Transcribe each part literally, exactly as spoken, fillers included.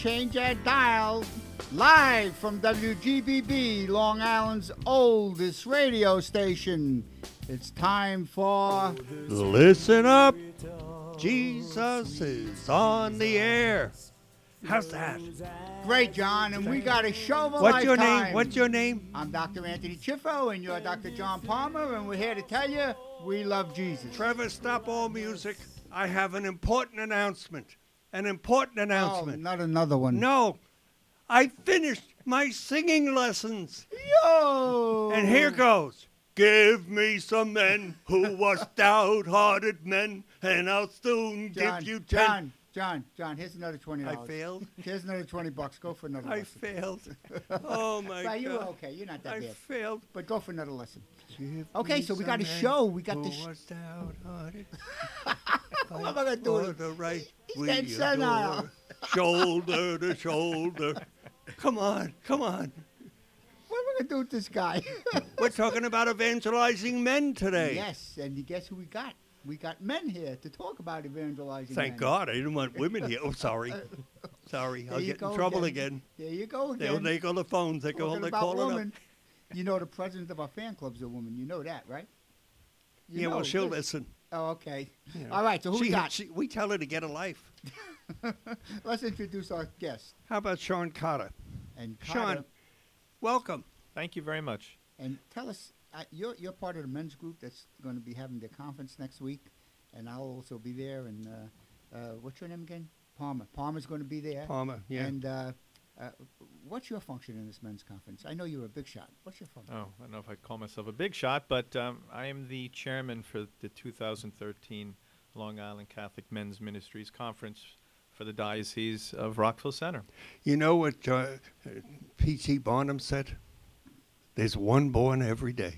change that dial. Live from W G B B, Long Island's oldest radio station. It's time for... Listen up. Jesus is on the air. How's that? Great, John, and we got a show of a What's your lifetime. name? What's your name? I'm Doctor Anthony Chiffo, and you're Doctor John Palmer, and we're here to tell you we love Jesus. Trevor, stop all music. I have an important announcement. An important announcement. Oh, not another one. No. I finished my singing lessons. Yo! And here goes. Give me some men who was stout-hearted men, and I'll soon John, give you ten. John, John, John, here's another twenty dollars. I failed? Here's another twenty bucks. Go for another I lesson. failed. Oh, my Well, you were God. okay. You're not that I bad. failed. But go for another lesson. Give Okay, me so we some got a men show. We got who the sh- was stout-hearted. What am I going to do? For the right He we said senile. adore. Shoulder to shoulder. Come on, come on. What am I going to do with this guy? We're talking about evangelizing men today. Yes, and you guess who we got? We got men here to talk about evangelizing Thank men. God. I didn't want women here. Oh, sorry. Sorry. There I'll you get in go trouble again. There you go They again. they go on the phones. They go Talking home. They about call it up. woman. You know the president of our fan club's a woman. You know that, right? You Yeah, know, well, she'll yes. listen. Oh, okay. You know. All right, so who she, we got? she- we tell her to get a life. Let's introduce our guest. How about Sean Carter? And Carter, Sean, welcome. Thank you very much. and tell us, uh, you're, you're part of the men's group that's going to be having their conference next week, and I'll also be there. And uh, uh, what's your name again? Palmer. Palmer's going to be there. Palmer, yeah. And uh, uh, what's your function in this men's conference? I know you're a big shot. What's your function? Oh, I don't know if I call myself a big shot, but um, I am the chairman for the two thousand thirteen Long Island Catholic Men's Ministries Conference for the Diocese of Rockville Center. You know what uh, P T Barnum said? There's one born every day.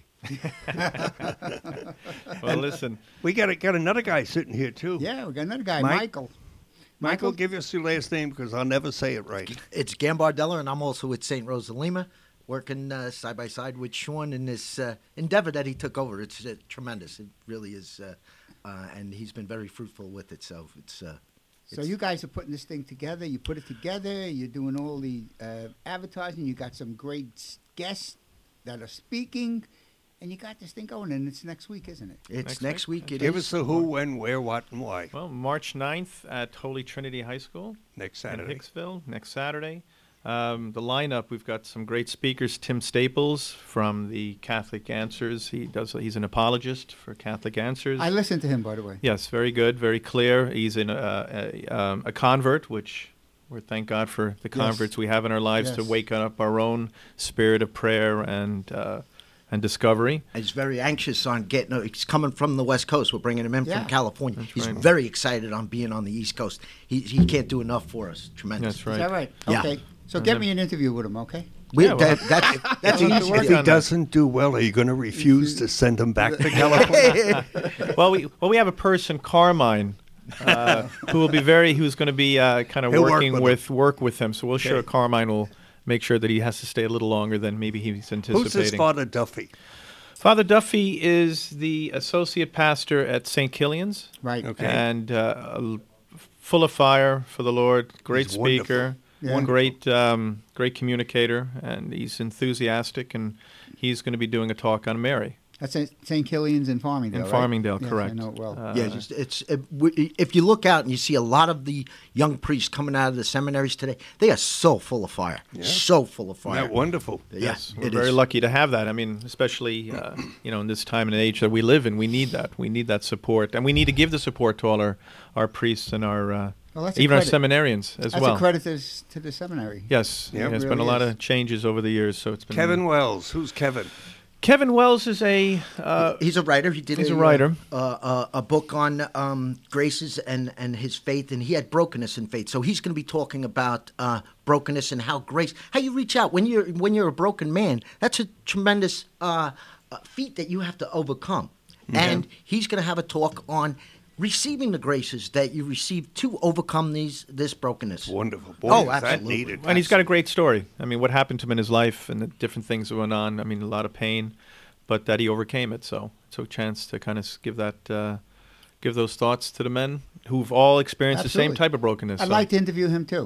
Well, listen, We got, a, got another guy sitting here, too. Yeah, we got another guy, Mike? Michael. Michael, give us your last name because I'll never say it right. It's Gambardella, and I'm also with Saint Rose of Lima, working uh, side by side with Sean in this uh, endeavor that he took over. It's uh, tremendous. It really is, uh, uh, and he's been very fruitful with it. So it's. Uh, So it's- you guys are putting this thing together. You put it together. You're doing all the uh, advertising. You got some great s- guests that are speaking, and you got this thing going. And it's next week, isn't it? It's Next next, week? week. It Give is. us the who, when, where, what, and why. well, March ninth at Holy Trinity High School Next in Saturday. Hicksville, next Saturday. Um, the lineup, we've got some great speakers. Tim Staples from the Catholic Answers. He does. He's an apologist for Catholic Answers. I listened to him, by the way. Yes, very good, very clear. He's in a, a, um, a convert, which we're thank God for the converts we have in our lives to Yes. wake up our own spirit of prayer and uh, and discovery. He's very anxious on getting. Uh, he's coming from the West Coast. We're bringing him in Yeah. from California. That's He's right. very excited on being on the East Coast. He he can't do enough for us. Tremendous. That's right. Is that right? Yeah. Okay. So And get then- me an interview with him, okay? We, Yeah, well, that, that's that's we'll have to easy. work If to he on do. that. doesn't do well, are you going to refuse to send him back to California? Well, we well we have a person, Carmine, uh, who will be very who's going to be uh, kind of He'll work working with with work with him. So we'll sure Okay. Carmine will make sure that he has to stay a little longer than maybe he's anticipating. Who's this Father Duffy? Father Duffy is the associate pastor at Saint Killian's. Right. Okay. And uh, l- full of fire for the Lord, great He's wonderful. speaker, Yeah. great um, great communicator, and he's enthusiastic, and he's going to be doing a talk on Mary. That's at Saint Killian's in Farmingdale, In right? Farmingdale, Yes, correct. I know it well. Uh, Yeah, just, it's it, w- if you look out and you see a lot of the young priests coming out of the seminaries today, they are so full of fire, so full of Isn't fire. that wonderful? Yeah, Yes, we're it very is. lucky to have that. I mean, especially uh, you know in this time and age that we live in, we need that. We need that support, and we need to give the support to all our, our priests and our uh, Well, that's a even our credit. seminarians as That's well. a credit to, s- to the seminary. Yes, Yeah, it there's been really a lot is. of changes over the years, so it's been. Kevin Wells. Who's Kevin? Kevin Wells is a uh, He's a writer. He did He's a, a writer. Uh, uh, a book on um, graces and, and his faith, and he had brokenness in faith. So he's going to be talking about uh, brokenness and how grace, how you reach out when you're when you're a broken man. That's a tremendous uh, uh, feat that you have to overcome. And he's going to have a talk on receiving the graces that you receive to overcome these this brokenness. Wonderful. Boy, Oh, is that absolutely. needed. and he's got a great story. I mean, what happened to him in his life and the different things that went on. I mean, a lot of pain, but that he overcame it. So it's a chance to kind of give that, uh, give those thoughts to the men who've all experienced the same Absolutely. type of brokenness. I'd So- like to interview him too.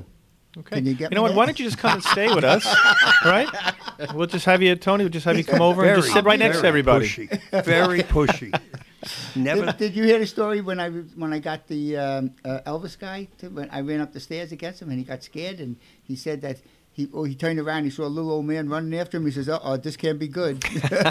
Okay. Can you You, get know me what? that? Why don't you just come and stay with us, right? We'll just have you, Tony. We'll just have you come over and just sit right next to very everybody. Pushy. Very pushy. Never. Did, did you hear the story when I was- when I got the um, uh, Elvis guy? To, when I ran up the stairs against him and he got scared and he said that he oh, he turned around, he saw a little old man running after him. He says, "Uh oh, this can't be good."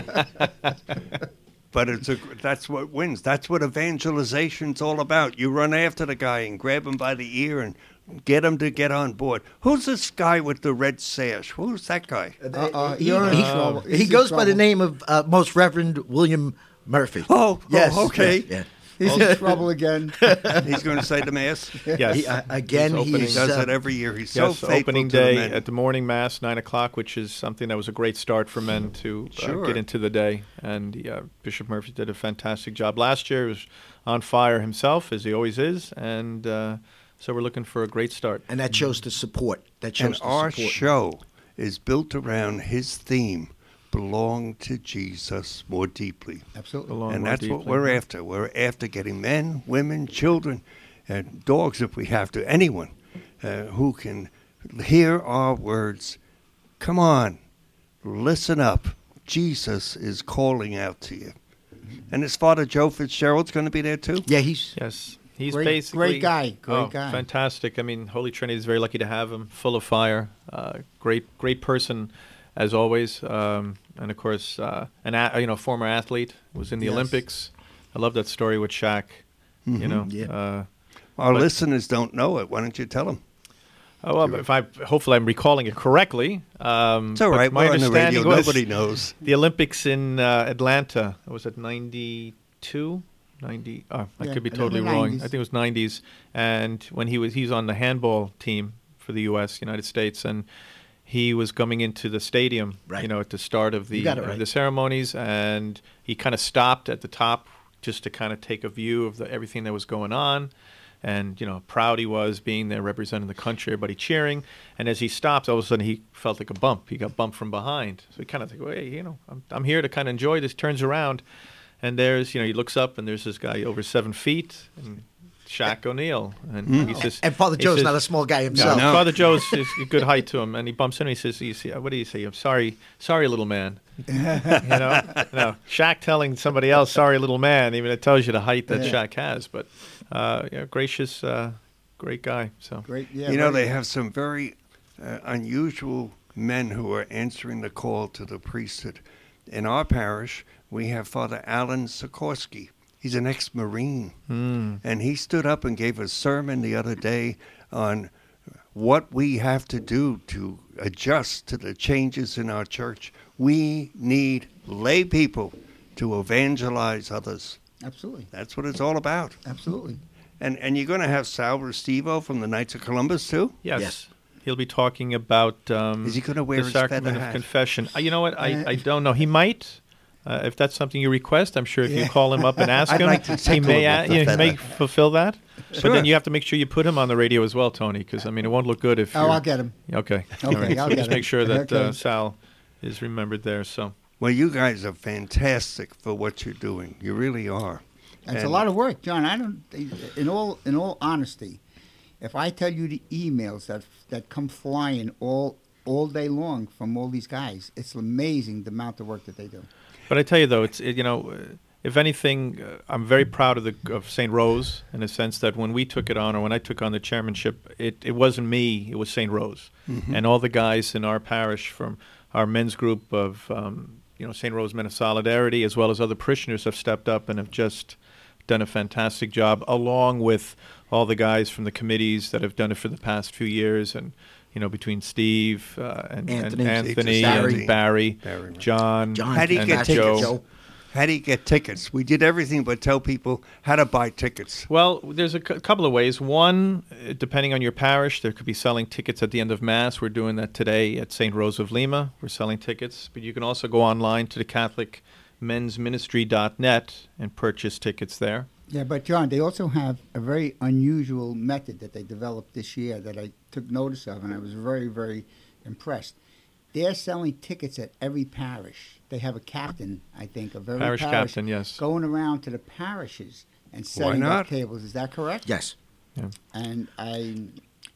But it's a, that's what wins. That's what evangelization's all about. You run after the guy and grab him by the ear and get him to get on board. Who's this guy with the red sash? Who's that guy? Uh-uh, He- you're in he- trouble. He He's in goes by the trouble. name of uh, Most Reverend William Murphy. Oh, yes. oh, okay. Yeah. yeah. He's in trouble again. He's going to say the mass. Yes. He, uh, again, He's he's, opening- He does uh, it every year. He's so Yes, faithful opening to the day men. at the morning mass, nine o'clock, which is something that was a great start for men to uh, Sure. get into the day. And uh, Bishop Murphy did a fantastic job last year. He was on fire himself, as he always is, and uh, so we're looking for a great start. and that shows the support. That shows And the our support. show is built around his theme, belong to Jesus more deeply. Absolutely. Belong And more that's what deeply. we're after. We're after getting men, women, children, and dogs if we have to, anyone uh, who can hear our words. Come on, listen up. Jesus is calling out to you. And his father, Joe Fitzgerald's going to be there too? Yeah, he's Yes. He's Great- basically great guy, great oh, guy. fantastic. I mean, Holy Trinity is very lucky to have him. Full of fire, uh, great, great person, as always. Um, and of course, uh, an a- you know former athlete, was in the Yes. Olympics. I love that story with Shaq. You know, yeah. uh, Our But- listeners don't know it. Why don't you tell them? oh, well, if I hopefully I'm recalling it correctly. Um, It's all but right. My We're on the understanding radio. was Nobody knows. the Olympics in uh, Atlanta. Was it ninety-two? ninety Oh, I Yeah, could be in the totally wrong. I nineties. think it was nineties. And when he was, he's on the handball team for the U S, United States, and he was coming into the stadium, Right. you know, at the start of the You got it of right. the ceremonies, and he kind of stopped at the top just to kind of take a view of the, everything that was going on. And, you know, proud he was being there representing the country, everybody cheering. And as he stopped, all of a sudden he felt like a bump. He got bumped from behind. So he kind of think, well, hey, you know, I'm, I'm here to kind of enjoy this. Turns around, and there's, you know, he looks up, and there's this guy over seven feet, and Shaq O'Neal. And he says, and Father he Joe's says- not a small guy no, himself. No. Father Joe's is a good height to him, and he bumps in. And he says, "You see, what do you say? I'm sorry, sorry, little man." you know, no, Shaq telling somebody else, "Sorry, little man," even it tells you the height that Yeah. Shaq has. But uh, yeah, gracious, uh, great guy. So Great. Yeah. you know, very they have some very uh, unusual men who are answering the call to the priesthood. In our parish, we have Father Alan Sikorsky. He's an ex-Marine. mm, And he stood up and gave a sermon the other day on what we have to do to adjust to the changes in our church. We need lay people to evangelize others. Absolutely. That's what it's all about. Absolutely. And and you're going to have Sal Restivo from the Knights of Columbus, too? yes. Yes. He'll be talking about um, Is he gonna wear the his sacrament feather of hat? confession. Uh, you know what? I, Uh, I don't know. He might. Uh, if that's something you request, I'm sure if you Yeah. call him up and ask I'd him, like to he tickle may, him a- with the you know, he may feather. fulfill that. But Sure. then you have to make sure you put him on the radio as well, Tony, because I mean it won't look good if. Oh, you're, I'll get him. Okay. Okay, All right. I'll So get just him. make sure that uh, Okay. Sal is remembered there. So Well, you guys are fantastic for what you're doing. You really are. It's a And- lot of work, John. I don't. In all, in all honesty, if I tell you the emails that that come flying all all day long from all these guys, it's amazing the amount of work that they do. But I tell you though, it's it, you know, uh, if anything, uh, I'm very proud of the of Saint Rose in a sense that when we took it on, or when I took on the chairmanship, it, it wasn't me, it was Saint Rose, and all the guys in our parish from our men's group of um, you know Saint Rose Men of Solidarity, as well as other parishioners, have stepped up and have just done a fantastic job, along with all the guys from the committees that have done it for the past few years, and you know between Steve uh, and Anthony. and Anthony Barry. and Barry, Barry, right. John, John, How do you and get Joe. tickets? Joe. How do you get tickets? We did everything but tell people how to buy tickets. Well, there's a cou- couple of ways. One, uh, depending on your parish, there could be selling tickets at the end of Mass. We're doing that today at Saint Rose of Lima. We're selling tickets. But you can also go online to the Catholic Men's Ministry dot net and purchase tickets there. Yeah, but John, they also have a very unusual method that they developed this year that I took notice of, and I was very, very impressed. They're selling tickets at every parish. They have a captain, I think, of every Parish parish, captain, yes. going around to the parishes and setting not? up tables. Is that correct? Yes. And I,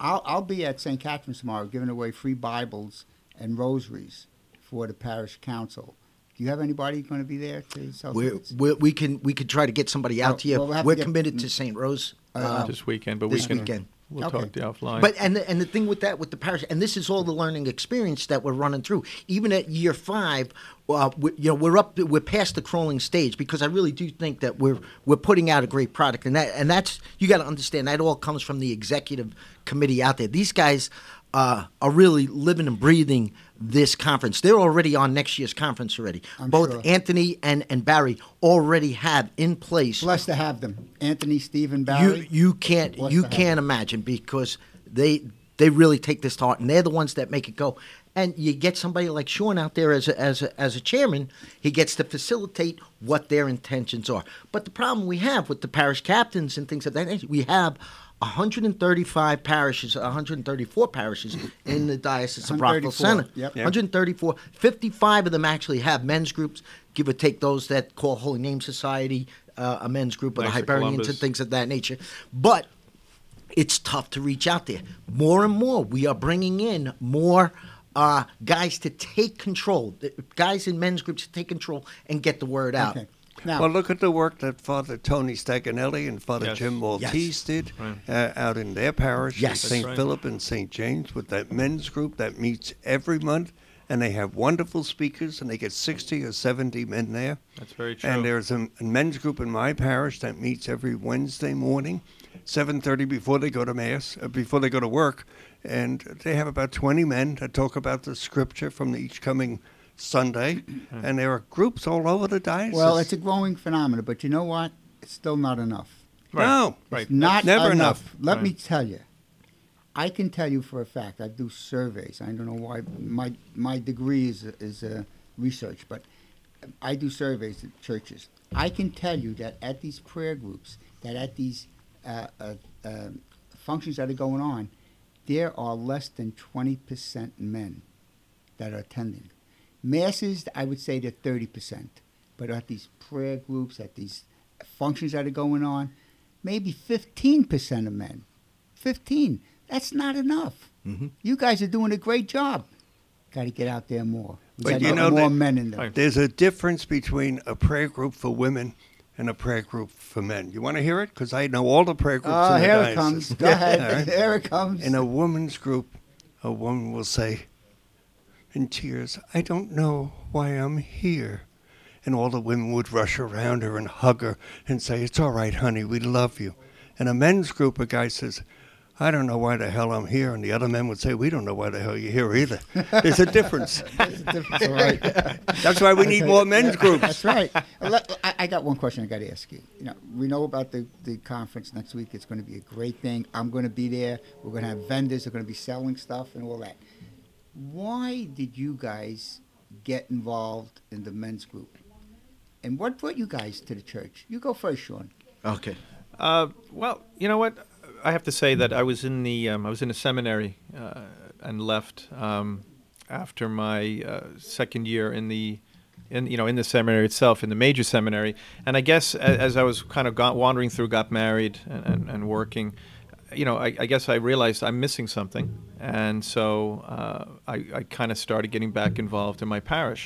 I'll I'll be at Saint Catherine's tomorrow, giving away free Bibles and rosaries for the parish council. Do you have anybody going to be there to sell We're, tickets? we're, we can we could try to get somebody out Well, to you. well, we'll have to we're get- committed to Saint Rose. Uh, um, this weekend, but this we can, weekend. we'll Okay. talk to you offline. But and the, and the thing with that with the parish, and this is all the learning experience that we're running through. Even at year five, uh, we, you know, we're up, we're past the crawling stage because I really do think that we're we're putting out a great product, and that and that's you got to understand that all comes from the executive committee out there. These guys uh, are really living and breathing this conference. They're already on next year's conference already. I'm Both sure. Anthony and and Barry already have in place. Blessed to have them. Anthony, Stephen, Barry. You you can't Blessed you to have can't imagine because they they really take this to heart and they're the ones that make it go. And you get somebody like Sean out there as a, as a, as a chairman, he gets to facilitate what their intentions are. But the problem we have with the parish captains and things of that nature, we have one hundred thirty-five parishes, one hundred thirty-four parishes in the Diocese of Rockville one thirty-four, Center. yep. Yep. one hundred thirty-four. fifty-five of them actually have men's groups, give or take those that call Holy Name Society uh, a men's group, or the Knights of Hibernians Columbus. and things of that nature. But it's tough to reach out there. More and more, we are bringing in more uh, guys to take control, the guys in men's groups to take control and get the word out. Okay. Now, Well, look at the work that Father Tony Staganelli and Father Yes. Jim Maltese did Right. uh, out in their parish, Yes. Saint That's right. Philip and Saint James, with that men's group that meets every month, and they have wonderful speakers, and they get sixty or seventy men there. That's very true. And there's a, a men's group in my parish that meets every Wednesday morning, seven thirty before they go to mass, uh, before they go to work, and they have about twenty men that talk about the scripture from each coming Sunday, and there are groups all over the diocese. well, it's a growing phenomenon, but you know what? It's still not enough. Right. No. Right. It's not Never enough. enough. Let Right. me tell you. I can tell you for a fact. I do surveys. I don't know why. My my degree is is uh, research, but I do surveys at churches. I can tell you that at these prayer groups, that at these uh, uh, uh, functions that are going on, there are less than twenty percent men that are attending. Masses, I would say they're thirty percent. But at these prayer groups, at these functions that are going on, maybe fifteen percent of men. fifteen. That's not enough. Mhm. You guys are doing a great job. Got to get out there more. We But got to you get know more that- men in there. Right. There's a difference between a prayer group for women and a prayer group for men. You want to hear it? Because I know all the prayer groups Oh, in the here diocese. it comes. Go ahead. All right? Here it comes. In a woman's group, a woman will say, in tears, I don't know why I'm here. And all the women would rush around her and hug her and say, it's all right, honey, we love you. In a men's group, a guy says, I don't know why the hell I'm here. And the other men would say, we don't know why the hell you're here either. There's a difference. There's a difference, all right. That's why we need more men's groups. That's right. Let- I, I got one question I got to ask you. You know, we know about the, the conference next week. It's going to be a great thing. I'm going to be there. We're going to have vendors. They're going to be selling stuff and all that. Why did you guys get involved in the men's group? And what brought you guys to the church? You go first, Sean. Okay. Uh, well, you know what? I have to say that I was in the um, I was in a seminary uh, and left um, after my uh, second year in the in you know in the seminary itself, in the major seminary. And I guess as, as I was kind of got, wandering through, got married and, and, and working, you know, I, I guess I realized I'm missing something, and so uh, I, I kind of started getting back involved in my parish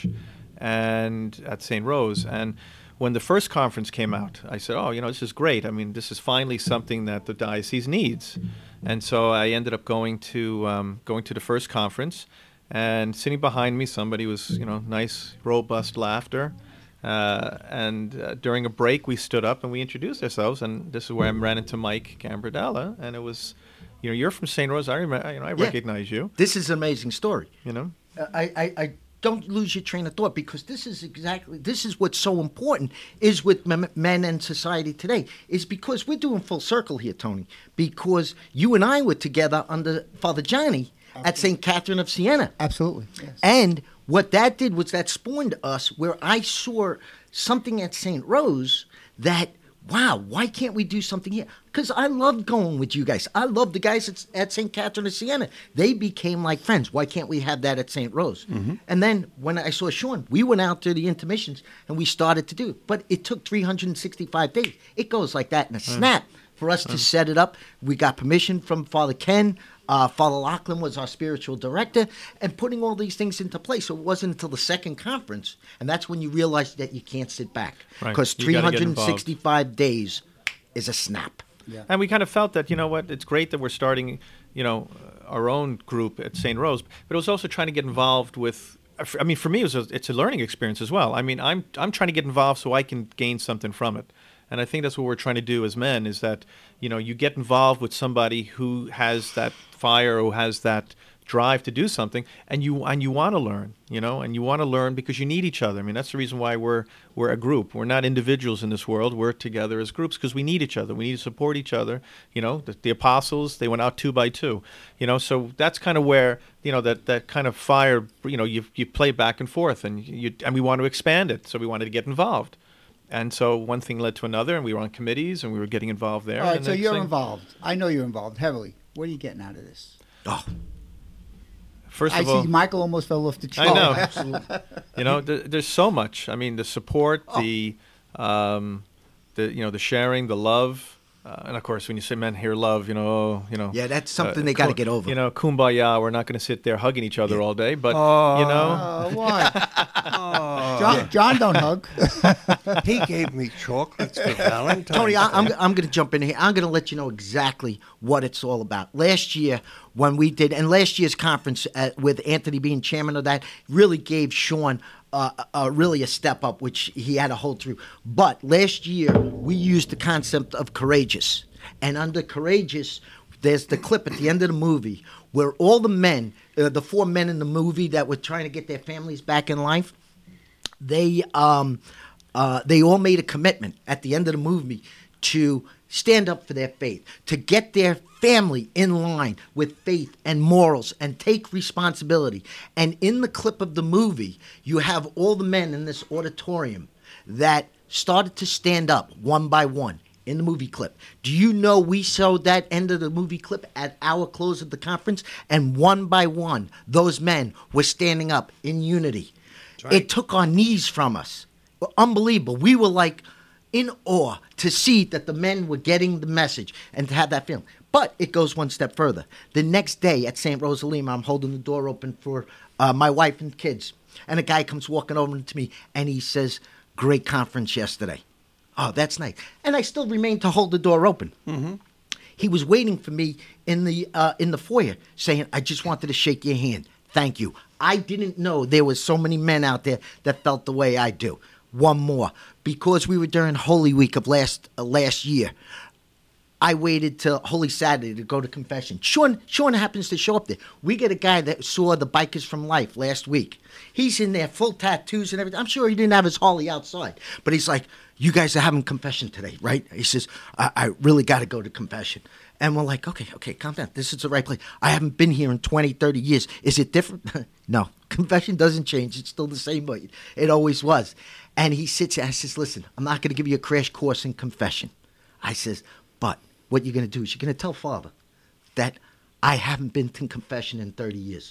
and at Saint Rose. And when the first conference came out, I said, oh, you know, this is great. I mean, this is finally something that the diocese needs. And so I ended up going to um, going to the first conference, and sitting behind me, somebody was, you know, nice, robust laughter. Uh, and uh, during a break, we stood up and we introduced ourselves. And this is where I ran into Mike Gambardella. And it was, you know, you're from Saint Rose. I remember, you know, I Yeah. recognize you, This is an amazing story. you know. Uh, I, I, I don't lose your train of thought because this is exactly this is what's so important is with mem- men and society today is because we're doing full circle here, Tony. Because you and I were together under Father Johnny at Saint Catherine of Siena. Absolutely. Yes. And what that did was that spawned us where I saw something at Saint Rose that, wow, why can't we do something here? Because I loved going with you guys. I loved the guys at, at Saint Catherine of Siena. They became like friends. Why can't we have that at Saint Rose? Mm-hmm. And then when I saw Sean, we went out to the intermissions and we started to do it. But it took three hundred sixty-five days. It goes like that in a snap for us to set it up. We got permission from Father Ken Uh, Father Lachlan was our spiritual director, and putting all these things into place. So it wasn't until the second conference, and that's when you realize that you can't sit back, Right. because You gotta get involved. three hundred sixty-five days is a snap. Yeah. And we kind of felt that, you know what, it's great that we're starting, you know, our own group at Saint Rose, but it was also trying to get involved with, I mean, for me, it was a, it's a learning experience as well. I mean, I'm I'm trying to get involved so I can gain something from it. And I think that's what we're trying to do as men, is that, you know, you get involved with somebody who has that fire, who has that drive to do something, and you and you want to learn, you know, and you want to learn because you need each other. I mean, that's the reason why we're we're a group. We're not individuals in this world. We're together as groups because we need each other. We need to support each other. You know, the, the apostles, they went out two by two. You know, so that's kind of where, you know, that, that kind of fire, you know, you you play back and forth, and you and we want to expand it. So we wanted to get involved. And so one thing led to another, and we were on committees, and we were getting involved there. All right, and so next you're thing- involved. I know you're involved heavily. What are you getting out of this? Oh, First I of all, see Michael almost fell off the chair. I know. absolutely. you know, there, there's so much. I mean, the support, the, um, the you know, the sharing, the love, uh, and of course, when you say men hear love, you know, you know. Yeah, that's something they gotta ku- get over. You know, kumbaya. We're not going to sit there hugging each other all day, but Oh. you know, Uh, what? Oh, John, John don't hug. he gave me chocolates for Valentine's Tony, I, I'm, Day. I'm going to jump in here. I'm going to let you know exactly what it's all about. Last year, when we did, and last year's conference uh, with Anthony being chairman of that, really gave Sean uh, uh, really a step up, which he had to hold through. But last year, we used the concept of courageous. And under courageous, there's the clip at the end of the movie where all the men, uh, the four men in the movie that were trying to get their families back in life, they um, uh, they all made a commitment at the end of the movie to stand up for their faith, to get their family in line with faith and morals and take responsibility. And in the clip of the movie, you have all the men in this auditorium that started to stand up one by one in the movie clip. Do you know we showed that end of the movie clip at our close of the conference? And one by one, those men were standing up in unity. right. It took our knees from us. Unbelievable. We were like in awe to see that the men were getting the message and to have that feeling. But it goes one step further. The next day at Saint Rosalima, I'm holding the door open for uh, my wife and kids. And a guy comes walking over to me and he says, "Great conference yesterday." Oh, that's nice. And I still remain to hold the door open. Mm-hmm. He was waiting for me in the uh, in the foyer saying, "I just wanted to shake your hand. Thank you." I didn't know there was so many men out there that felt the way I do. One more. Because we were during Holy Week of last uh, last year, I waited till Holy Saturday to go to confession. Sean, Sean happens to show up there. We get a guy that saw the Bikers from Life last week. He's in there, full tattoos and everything. I'm sure he didn't have his Harley outside. But he's like, "You guys are having confession today, right?" He says, I, I really got to go to confession. And we're like, okay, okay, calm down. This is the right place. I haven't been here in twenty, thirty years. Is it different? No. Confession doesn't change. It's still the same way it always was. And he sits there. I says, "Listen, I'm not going to give you a crash course in confession." I says, "But what you're going to do is you're going to tell Father that I haven't been to confession in thirty years.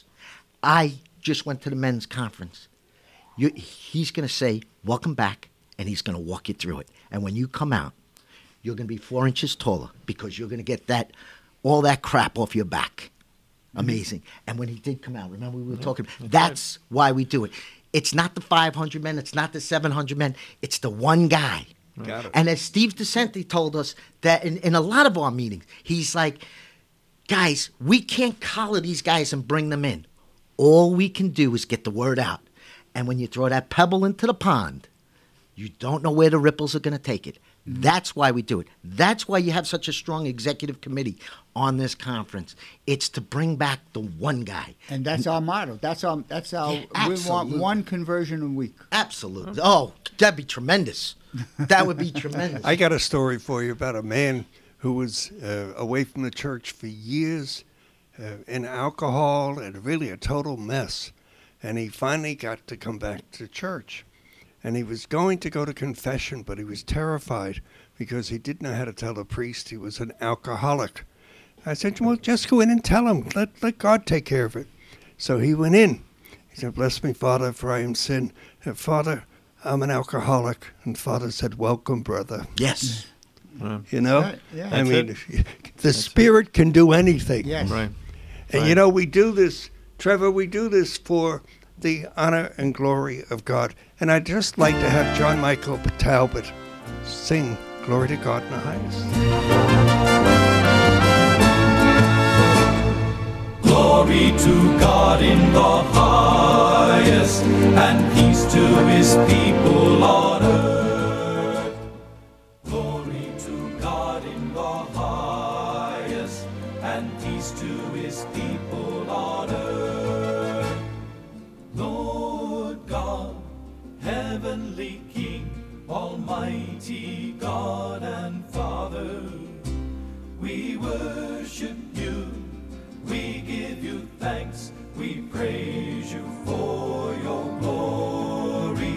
I just went to the men's conference. You, he's going to say, 'Welcome back,' and he's going to walk you through it. And when you come out, you're going to be four inches taller because you're going to get that all that crap off your back." Amazing. And when he did come out, remember we were talking, that's why we do it. It's not the five hundred men. It's not the seven hundred men. It's the one guy. Got it. And as Steve DeCenti told us that in, in a lot of our meetings, he's like, "Guys, we can't collar these guys and bring them in. All we can do is get the word out. And when you throw that pebble into the pond, you don't know where the ripples are going to take it. That's why we do it. That's why you have such a strong executive committee on this conference. It's to bring back the one guy. And that's our motto. That's our. That's our. Yeah, we want absolutely. one conversion a week. Absolutely. Oh, that'd be tremendous. That would be tremendous. I got a story for you about a man who was uh, away from the church for years, uh, in alcohol and really a total mess. And he finally got to come back to church. And he was going to go to confession, but he was terrified because he didn't know how to tell the priest he was an alcoholic. I said, "Well, just go in and tell him. Let, let God take care of it." So he went in. He said, "Bless me, Father, for I am sin. Uh, Father, I'm an alcoholic." And Father said, "Welcome, brother." Yes. You know? Right, yeah. I That's mean, the Spirit can do anything. Yes. Right. And Right. you know, we do this, Trevor, we do this for the honor and glory of God. And I'd just like to have John Michael Talbot sing Glory to God in the Highest. Glory to God in the highest, and peace to his people on earth. Glory to God in the highest, and peace to his people on earth. Lord God, heavenly King, almighty God and Father, we worship you. We give you thanks, we praise you for your glory.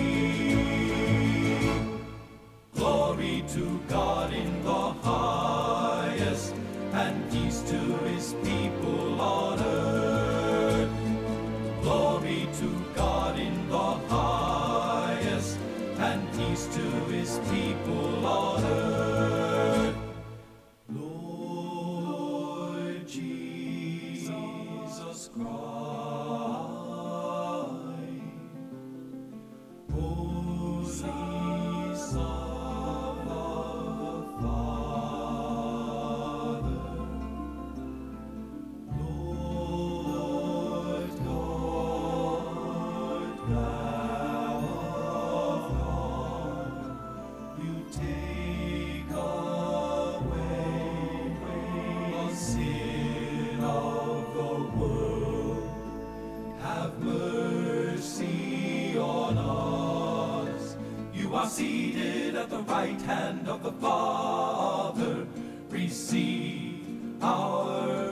Glory to God in the highest, and peace to his people on earth. Glory to God in the highest, and peace to his people on earth. Lord Jesus Christ, Holy Son of the Father, Lord God, Lamb of God, you take away the sin of the world. Have mercy on us. You are seated at the right hand of the Father. Receive our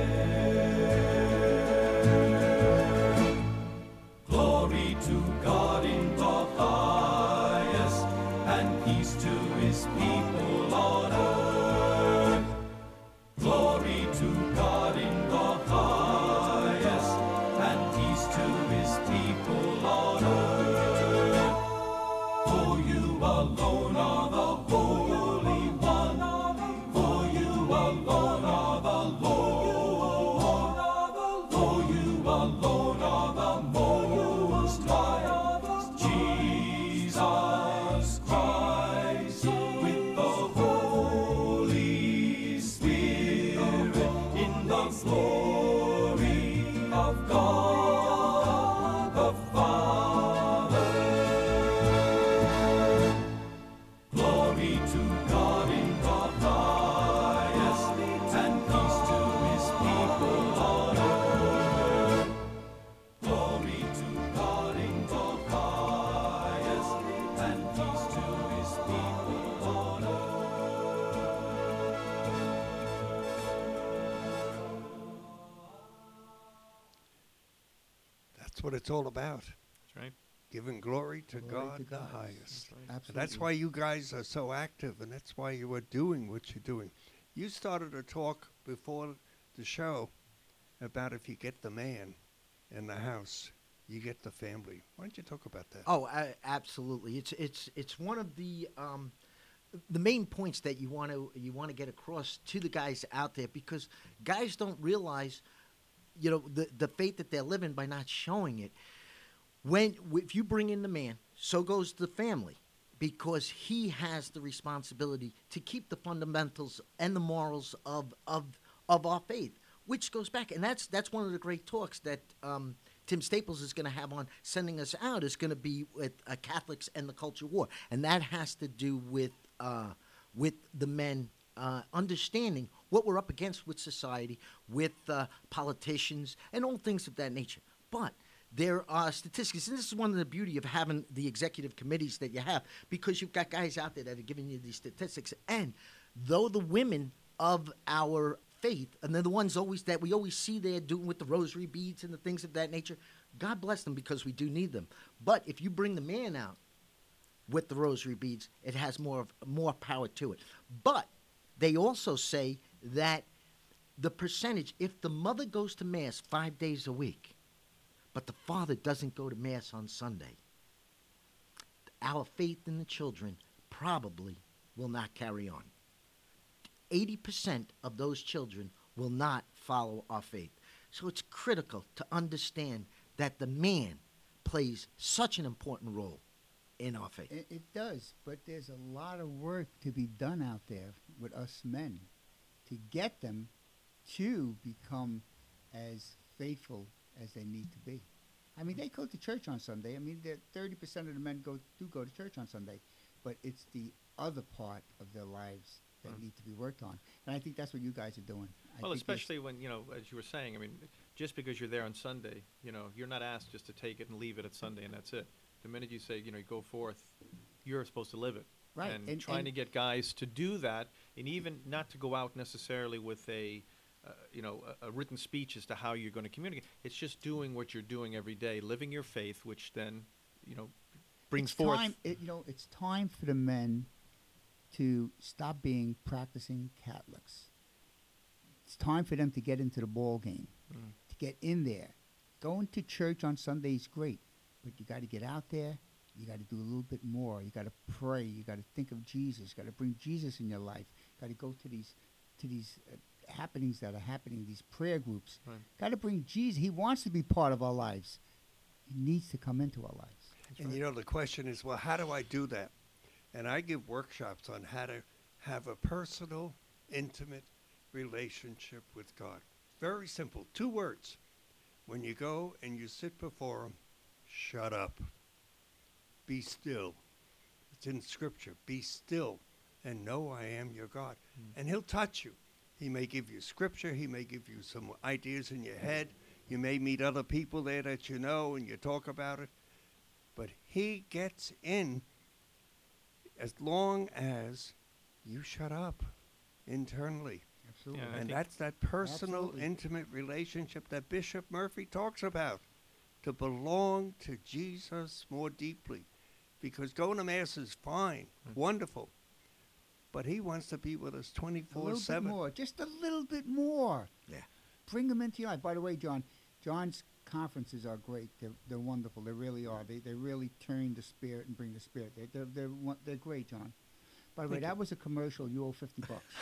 prayer. Glory to God in the highest, and peace to his people on earth. Glory to God in the highest, and peace to his people on earth. For you alone are the Holy One, for you alone are the Lord, for you alone are the Most High, Jesus Christ, with the Holy Spirit, in the glory of God the Father. Glory to God in the highest, and peace to his people on earth. Glory to God in the highest, and peace to his people on That's what it's all about. That's right. Giving glory to Glory God to the God. highest. That's right. And Absolutely. that's why you guys are so active, and that's why you are doing what you're doing. You started a talk before the show about if you get the man in the house, you get the family. Why don't you talk about that? Oh, a- absolutely. It's it's it's one of the um, the main points that you want to you want to get across to the guys out there, because guys don't realize, you know, the the fate that they're living by not showing it. When if you bring in the man, so goes the family, because he has the responsibility to keep the fundamentals and the morals of of of our faith, which goes back, and that's that's one of the great talks that um, Tim Staples is going to have on sending us out, is going to be with uh, Catholics and the culture war, and that has to do with uh, with the men uh, understanding what we're up against with society, with uh, politicians, and all things of that nature. But there are statistics, and this is one of the beauty of having the executive committees that you have, because you've got guys out there that are giving you these statistics. And though the women of our faith, and they're the ones always that we always see there doing with the rosary beads and the things of that nature, God bless them, because we do need them. But if you bring the man out with the rosary beads, it has more of more power to it. But they also say that the percentage, if the mother goes to mass five days a week, but the father doesn't go to mass on Sunday, our faith in the children probably will not carry on. eighty percent of those children will not follow our faith. So it's critical to understand that the man plays such an important role in our faith. It, it does, but there's a lot of work to be done out there with us men to get them to become as faithful as they need to be. I mean, they go to church on Sunday. I mean, thirty percent of the men go do go to church on Sunday, but it's the other part of their lives that Mm. need to be worked on. And I think that's what you guys are doing. I Well, think there's- especially when, you know, as you were saying, I mean, just because you're there on Sunday, you know, you're not asked just to take it and leave it at Sunday and that's it. The minute you say, you know, you go forth, you're supposed to live it. Right, And, and- trying and- to get guys to do that, and even not to go out necessarily with a, uh, you know, a, a written speech as to how you're going to communicate. It's just doing what you're doing every day, living your faith, which then, you know, brings it's forth. Time, it, you know, it's time for the men to stop being practicing Catholics. It's time for them to get into the ball game, Mm. to get in there. Going to church on Sunday is great, but you got to get out there. You got to do a little bit more. You got to pray. You got to think of Jesus. You got to bring Jesus in your life. Got to go to these to these uh, happenings that are happening. These prayer groups. Right. Got to bring Jesus. He wants to be part of our lives. He needs to come into our lives. And you know, the question is, well, how do I do that? And I give workshops on how to have a personal, intimate relationship with God. Very simple. Two words. When you go and you sit before Him, shut up. Be still. It's in Scripture. Be still and know I am your God. And He'll touch you. He may give you Scripture. He may give you some ideas in your head. You may meet other people there that you know and you talk about it. But He gets in as long as you shut up internally. Absolutely. Yeah, I And think- that's that personal, Absolutely. intimate relationship that Bishop Murphy talks about. To belong to Jesus more deeply. Because going to Mass is fine, Mm. wonderful. But He wants to be with us A twenty-four little bit seven. more, just a little bit more. Yeah. Bring them into your life. By the way, John, John's conferences are great. They're, they're wonderful. They really are. They, they really turn the spirit and bring the spirit. They, they're, they're, won- they're great, John. By the way, Thank you. that was a commercial. You owe fifty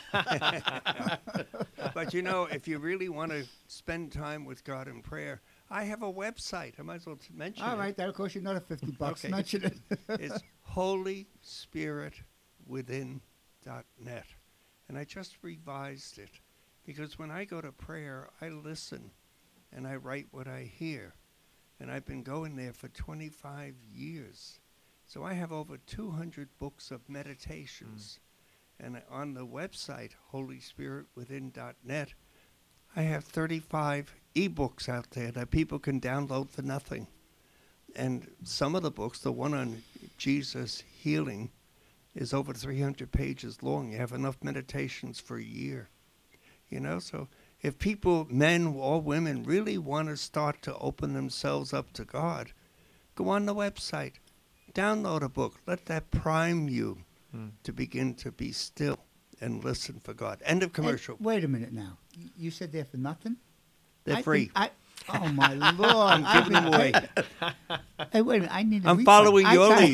bucks. But you know, if you really want to spend time with God in prayer, I have a website. I might as well t- mention All it. right, that'll cost you another fifty bucks. Okay. Mention it. It's holy spirit within dot net. And I just revised it because when I go to prayer, I listen and I write what I hear. And I've been going there for twenty-five years. So I have over two hundred books of meditations. And on the website, holy spirit within dot net, I have thirty-five ebooks out there that people can download for nothing. And some of the books, the one on Jesus healing, is over three hundred pages long. You have enough meditations for a year. You know, so if people, men or women, really want to start to open themselves up to God, go on the website, download a book, let that prime you Mm. to begin to be still and listen for God. End of commercial. And wait a minute now. Y- You said they're for nothing? They're I free. think I, oh, my Lord. I'm I've giving them been- away. Hey, wait a minute. I need a I'm refund. following I your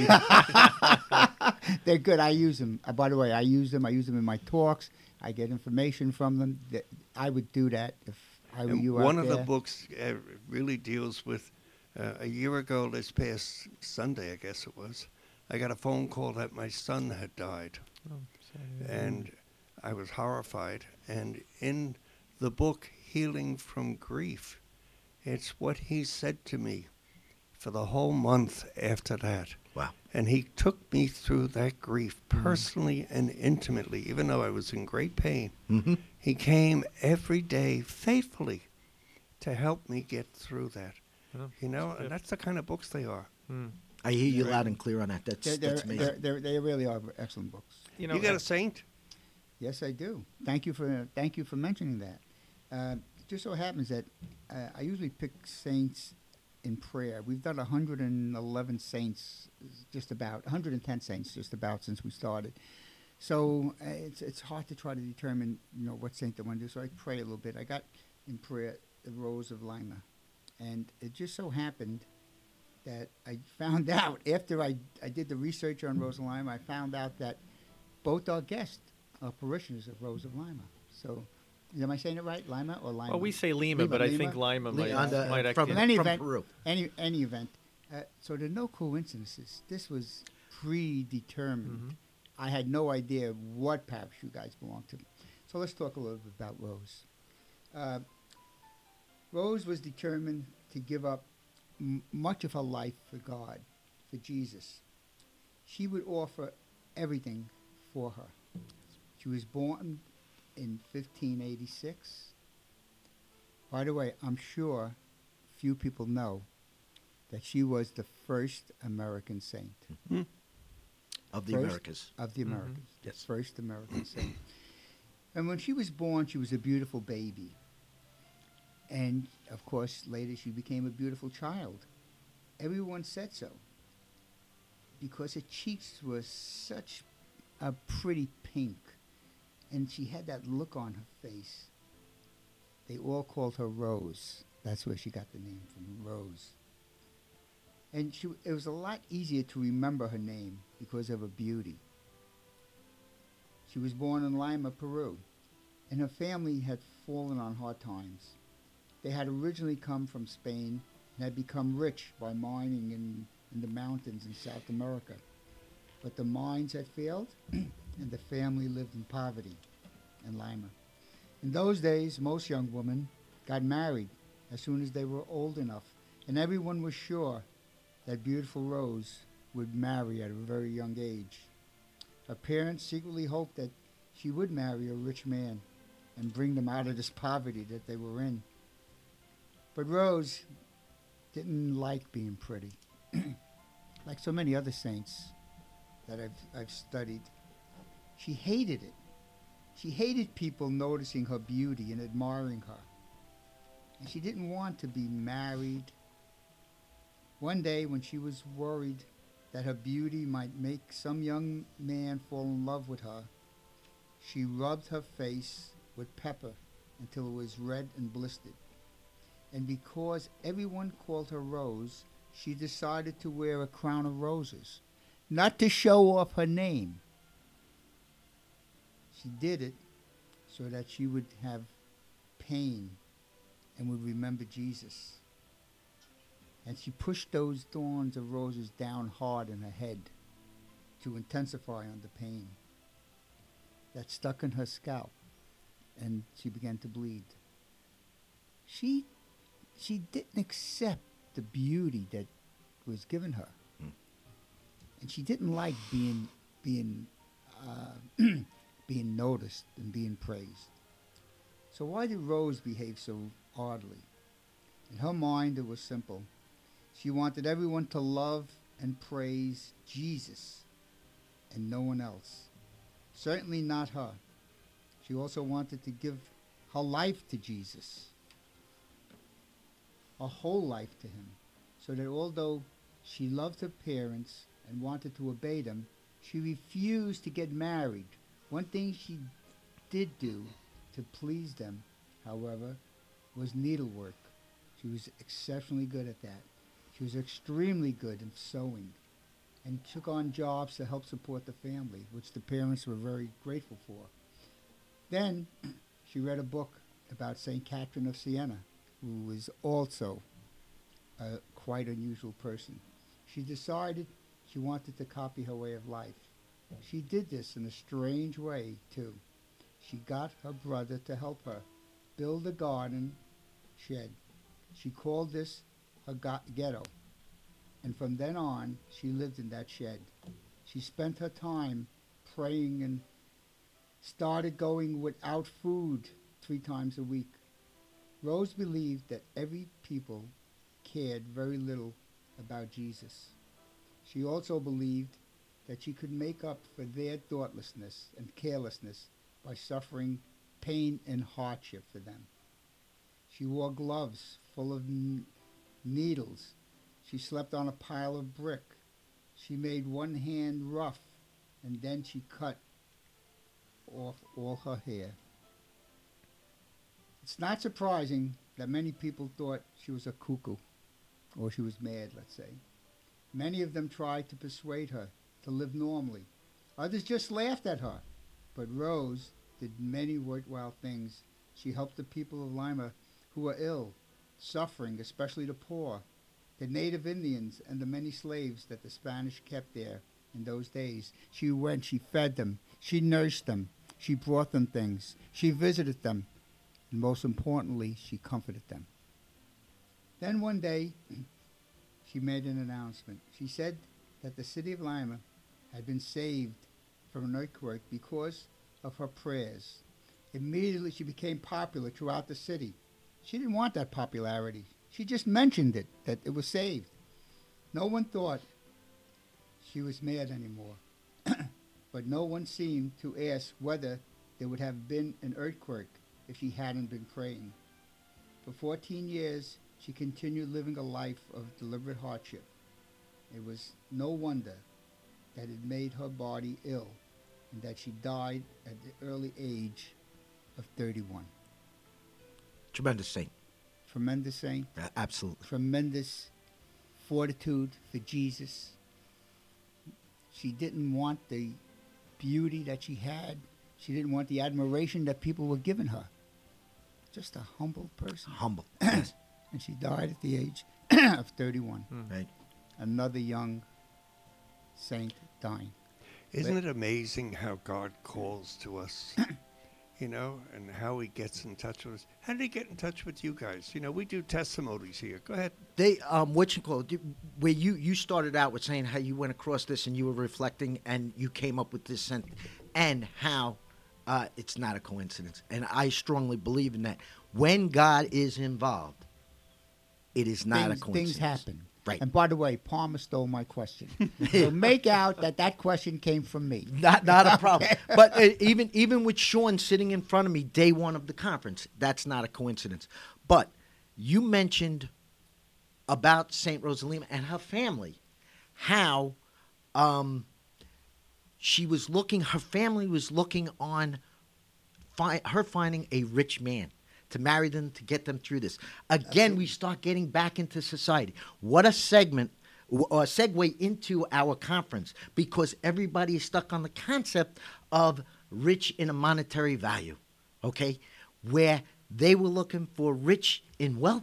tell- lead. They're good. I use them. Uh, by the way, I use them. I use them in my talks. I get information from them. Th- I would do that if I were And you one out of there. the books uh, really deals with uh, a year ago, this past Sunday, I guess it was, I got a phone call that my son had died. Oh, sorry. And I was horrified. And in the book, Healing from Grief, it's what he said to me for the whole month after that. Wow. And he took me through that grief personally and intimately, even though I was in great pain. Mm-hmm. He came every day faithfully to help me get through that. Yeah, You know, it's and good. that's the kind of books they are. Mm. I hear you loud and clear on that. That's, They're, they're, that's amazing. they're, they're, they really are excellent books. You know, you got uh, a saint? Yes, I do. Thank you for thank you for mentioning that. Uh, it just so happens that uh, I usually pick saints in prayer. We've done one hundred eleven saints, just about one hundred ten saints, just about since we started. So uh, it's it's hard to try to determine, you know, what saint I want to do. So I pray a little bit. I got in prayer the Rose of Lima, and it just so happened that I found out after I I did the research on Rose of Lima, I found out that both our guests are parishioners of Rose of Lima. So Am I saying it right? Lima or Lima? Well, we say Lima, Lima, but I Lima? think Lima might, on the- might from- actually. In any From event, Peru. any any event. Uh, so there are no coincidences. This was predetermined. Mhm. I had no idea what parish you guys belonged to. So let's talk a little bit about Rose. Uh, Rose was determined to give up m- much of her life for God, for Jesus. She would offer everything for her. She was born in fifteen eighty-six. By the way, I'm sure few people know that she was the first American saint. Of the First Americas. Of the Mhm. Americans. The Yes. first American saint. And when she was born, she was a beautiful baby. And, of course, later she became a beautiful child. Everyone said so. Because her cheeks were such a pretty pink. And she had that look on her face. They all called her Rose. That's where she got the name from, Rose. And she, it was a lot easier to remember her name because of her beauty. She was born in Lima, Peru, and her family had fallen on hard times. They had originally come from Spain and had become rich by mining in, in the mountains in South America. But the mines had failed, and the family lived in poverty in Lima. In those days, most young women got married as soon as they were old enough, and everyone was sure that beautiful Rose would marry at a very young age. Her parents secretly hoped that she would marry a rich man and bring them out of this poverty that they were in. But Rose didn't like being pretty. Like so many other saints that I've, I've studied, she hated it. She hated people noticing her beauty and admiring her. And she didn't want to be married. One day, when she was worried that her beauty might make some young man fall in love with her, she rubbed her face with pepper until it was red and blistered. And because everyone called her Rose, she decided to wear a crown of roses, not to show off her name. She did it so that she would have pain and would remember Jesus. And she pushed those thorns of roses down hard in her head to intensify on the pain that stuck in her scalp, and she began to bleed. She, she didn't accept the beauty that was given her, Mm. and she didn't like being being uh, being noticed and being praised. So why did Rose behave so oddly? In her mind, it was simple. She wanted everyone to love and praise Jesus and no one else. Certainly not her. She also wanted to give her life to Jesus, her whole life to him, so that although she loved her parents and wanted to obey them, she refused to get married. One thing she did do to please them, however, was needlework. She was exceptionally good at that. She was extremely good in sewing and took on jobs to help support the family, which the parents were very grateful for. Then she read a book about Saint Catherine of Siena, who was also a quite unusual person. She decided she wanted to copy her way of life. She did this in a strange way, too. She got her brother to help her build a garden shed. She called this her ga- ghetto, and from then on, she lived in that shed. She spent her time praying and started going without food three times a week. Rose believed that every people cared very little about Jesus. She also believed that she could make up for their thoughtlessness and carelessness by suffering pain and hardship for them. She wore gloves full of n- needles. She slept on a pile of brick. She made one hand rough, and then she cut off all her hair. It's not surprising that many people thought she was a cuckoo, or she was mad, let's say. Many of them tried to persuade her to live normally. Others just laughed at her. But Rose did many worthwhile things She helped the people of Lima who were ill, suffering, especially the poor, the native Indians, and the many slaves that the Spanish kept there in those days. She went, she fed them, she nursed them, she brought them things, she visited them, and most importantly, she comforted them. Then one day, she made an announcement. She said that the city of Lima had been saved from an earthquake because of her prayers. Immediately, she became popular throughout the city. She didn't want that popularity. She just mentioned it, that it was saved. No one thought she was mad anymore. But no one seemed to ask whether there would have been an earthquake if she hadn't been praying. For fourteen years, she continued living a life of deliberate hardship. It was no wonder that it made her body ill and that she died at the early age of thirty-one. Tremendous saint. Tremendous saint, Uh, absolutely. tremendous fortitude for Jesus. She didn't want the beauty that she had. She didn't want the admiration that people were giving her. Just a humble person. Humble. Yes. And she died at the age of thirty-one. Right. Another young saint dying. Isn't it amazing how God calls to us, you know, and how he gets in touch with us? How did he get in touch with you guys? You know, we do testimonies here. Go ahead. They um what you call it, where you you started out with saying how you went across this and you were reflecting and you came up with this sentence and how uh, it's not a coincidence. And I strongly believe in that. When God is involved, it is not things, a coincidence. Things happen. Right. And by the way, Palmer stole my question. So make out that that question came from me. Not not a problem. But uh, even even with Sean sitting in front of me day one of the conference, that's not a coincidence. But you mentioned about Saint Rosalima and her family, how um, she was looking, her family was looking on fi- her finding a rich man to marry them, to get them through this. Again, we start getting back into society. What a segment, or a segue into our conference, because everybody is stuck on the concept of rich in a monetary value, okay? Where they were looking for rich in wealth.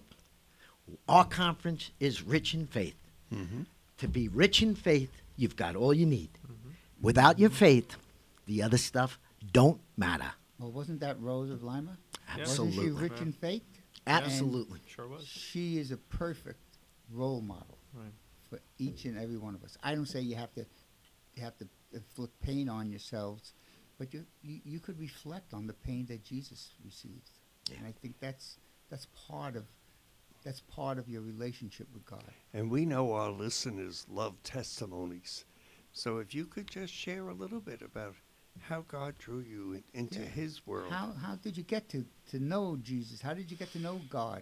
Our conference is rich in faith. Mm-hmm. To be rich in faith, you've got all you need. Without your faith, the other stuff don't matter. Well, wasn't that Rose of Lima? Absolutely. Wasn't she rich in faith? Absolutely. Sure was. She is a perfect role model Right. for each and every one of us. I don't say you have to you have to inflict pain on yourselves, but you, you, you could reflect on the pain that Jesus received. Yeah. And I think that's that's part of that's part of your relationship with God. And we know our listeners love testimonies. So if you could just share a little bit about how God drew you in, into Yeah. his world. How how did you get to, to know Jesus? How did you get to know God?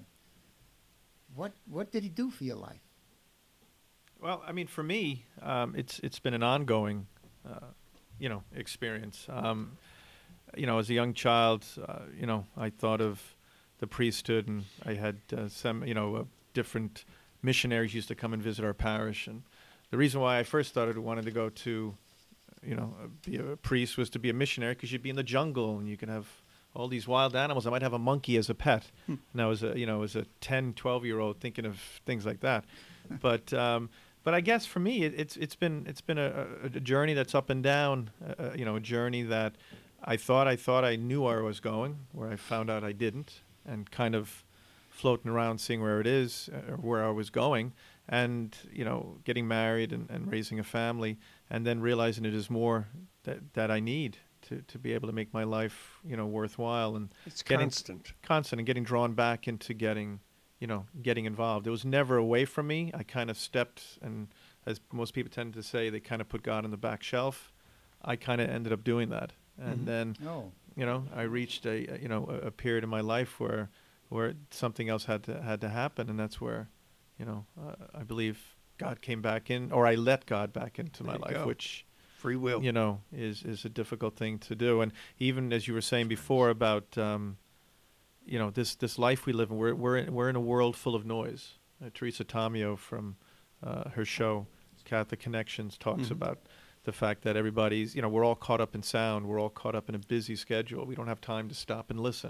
What what did he do for your life? Well, I mean, for me, um, it's it's been an ongoing, uh, you know, experience. Um, you know, as a young child, uh, you know, I thought of the priesthood, and I had uh, some, you know, uh, different missionaries used to come and visit our parish. And the reason why I first started wanted to go to, you know, uh, be a priest was to be a missionary, because you'd be in the jungle and you can have all these wild animals. I might have a monkey as a pet. And I was a, you know, as a ten, twelve year old thinking of things like that. But um, but I guess for me, it, it's it's been it's been a, a a journey that's up and down. Uh, you know, a journey that I thought I thought I knew where I was going, where I found out I didn't, and kind of floating around, seeing where it is, uh, or where I was going, and you know, getting married and, and raising a family, and then realizing it is more that that I need to to be able to make my life, you know, worthwhile, and It's getting constant. constant and getting drawn back into getting, you know, getting involved. It was never away from me. I kind of stepped, and as most people tend to say, they kind of put God on the back shelf. I kind of ended up doing that, and Mhm. then Oh, you know, I reached a a- you know a, a period in my life where where something else had to had to happen, and that's where, you know, uh, I believe God came back in, or I let God back into my There you life, go. which, Free will. you know, is is a difficult thing to do. And even as you were saying before about, um, you know, this this life we live in, we're we're in, we're in a world full of noise. Uh, Teresa Tomeo from uh, her show Catholic Connections talks Mhm. about the fact that everybody's, you know, we're all caught up in sound. We're all caught up in a busy schedule. We don't have time to stop and listen.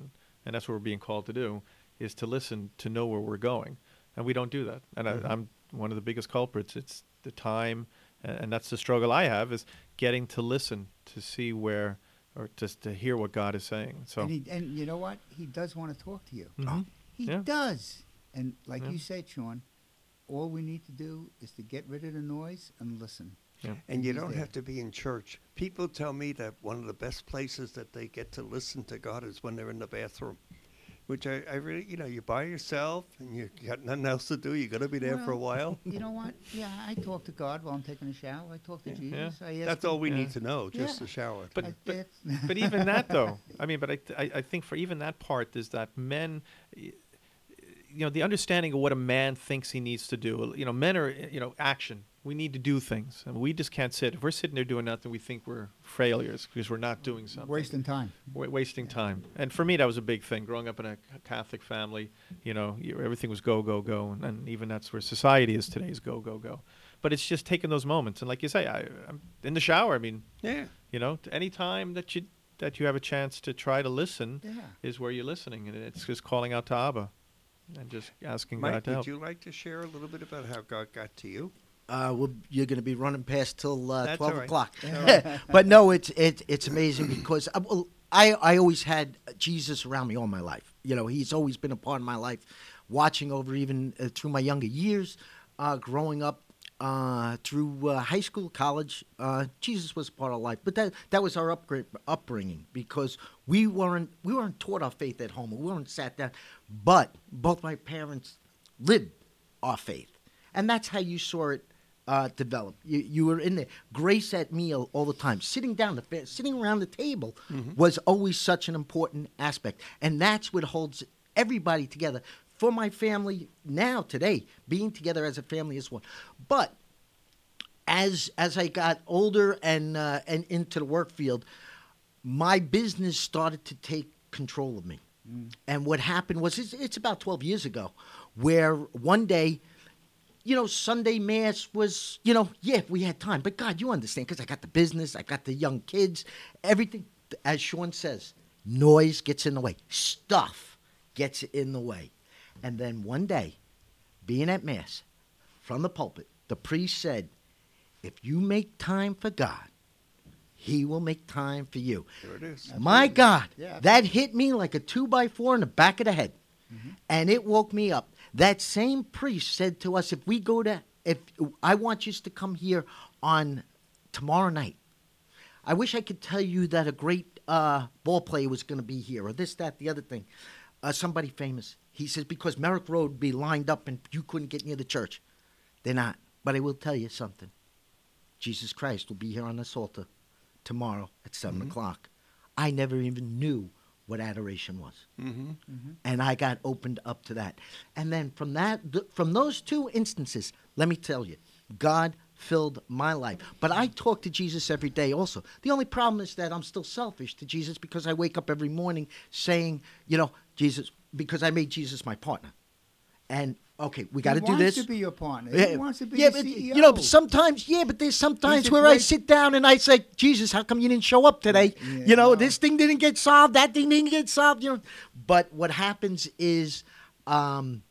and that's what we're being called to do, is to listen, to know where we're going. And we don't do that. And Mm-hmm. I, I'm one of the biggest culprits. It's the time, and, and that's the struggle I have, is getting to listen, to see where, or just to hear what God is saying. So And, he, and you know what? He does want to talk to you. Mhm. He Yeah. does. And like Yeah. you said, Sean, all we need to do is to get rid of the noise and listen. yeah. And you He's don't there. have to be in church. People tell me that one of the best places that they get to listen to God is when they're in the bathroom, which I, I really, you know, you're by yourself and you got nothing else to do. You're going to be there for a Well, while. You know what? Yeah, I talk to God while I'm taking a shower. I talk to Yeah. Jesus. I ask That's him- all we Yeah. need to know, just Yeah. the shower. But- I- but- that's- But even that, though, I mean, but I, th- I, I think for even that part is that men, y- you know, the understanding of what a man thinks he needs to do. You know, men are, you know, action. We need to do things, and we just can't sit. If we're sitting there doing nothing, we think we're failures because we're not doing something. wasting time. Wa- wasting time. And for me, that was a big thing. Growing up in a Catholic family, you know, you, everything was go, go, go. And, and even that's where society is today, is go, go, go. But it's just taking those moments. And like you say, I, I'm in the shower. I mean, Yeah. you know, t- any time that you that you have a chance to try to listen Yeah. is where you're listening. And it's just calling out to Abba and just asking Mike, God to would help. you like to share a little bit about how God got to you? Uh, we'll, you're going to be running past till uh, That's twelve all right. o'clock. That's all But no, it's it, it's amazing because I, well, I I always had Jesus around me all my life. You know, he's always been a part of my life, watching over even uh, through my younger years, uh, growing up uh, through uh, high school, college. Uh, Jesus was a part of life, but that that was our upgrade, upbringing because we weren't we weren't taught our faith at home. We weren't sat down, but both my parents lived our faith, and that's how you saw it uh, develop. You, you were in there. Grace at meal all the time. Sitting down, the fa- sitting around the table was always such an important aspect, and that's what holds everybody together. For my family now today, being together as a family is one. But as as I got older and uh, and into the work field, my business started to take control of me. And what happened was, it's, it's about twelve years ago, where one day, you know, Sunday Mass was, you know, yeah, we had time. But God, you understand, because I got the business, I got the young kids, everything. As Sean says, noise gets in the way. Stuff gets in the way. And then one day, being at Mass, from the pulpit, the priest said, if you make time for God, he will make time for you. There it is. My God, Yeah, that hit me like a two by four in the back of the head, and it woke me up. That same priest said to us, "If we go to, if I want you to come here on tomorrow night, I wish I could tell you that a great uh, ball player was going to be here, or this, that, the other thing, uh, somebody famous." He says because Merrick Road would be lined up and you couldn't get near the church. They're not, but I will tell you something. Jesus Christ will be here on this altar tomorrow at seven o'clock. I never even knew what adoration was, Mm-hmm. and I got opened up to that. And then from that, th- from those two instances, let me tell you, God filled my life. But I talk to Jesus every day also. The only problem is that I'm still selfish to Jesus because I wake up every morning saying, you know, Jesus, because I made Jesus my partner. And okay, we got to He do wants this. to be your partner. Yeah, He wants to be yeah, the but C E O. you know, but sometimes, yeah, but there's sometimes He's a where I great- sit down and I say, Jesus, how come you didn't show up today? Yeah, you know, no. this thing didn't get solved, that thing didn't get solved. You know, but what happens is, um,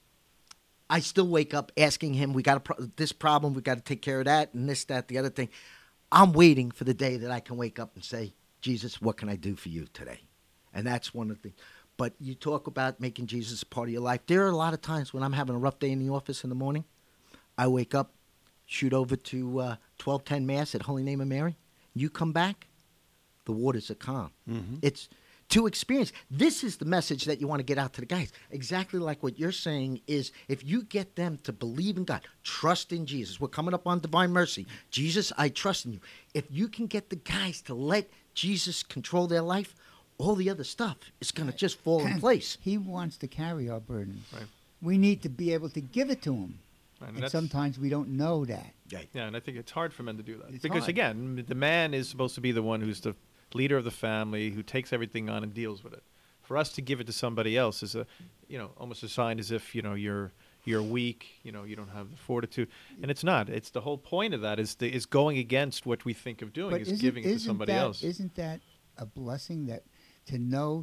I still wake up asking him, we got a pro- this problem, we got to take care of that, and this, that, the other thing. I'm waiting for the day that I can wake up and say, Jesus, what can I do for you today? And that's one of the things. But you talk about making Jesus a part of your life. There are a lot of times when I'm having a rough day in the office in the morning, I wake up, shoot over to uh, twelve ten Mass at Holy Name of Mary. You come back, the waters are calm. Mhm. It's to experience. This is the message that you want to get out to the guys. Exactly like what you're saying is if you get them to believe in God, trust in Jesus. We're coming up on Divine Mercy. Jesus, I trust in you. If you can get the guys to let Jesus control their life, all the other stuff is going to just fall in place. He wants to carry our burdens. Right. We need to be able to give it to him. And And that's- sometimes we don't know that. Yeah, and I think it's hard for men to do that It's because hard. again, the man is supposed to be the one who's the leader of the family, who takes everything on and deals with it. For us to give it to somebody else is a, you know, almost a sign as if you know you're you're weak, you know, you don't have the fortitude, and it's not. It's the whole point of that is the, is going against what we think of doing, is isn't- giving it to isn't somebody that- else. Isn't that a blessing that to know that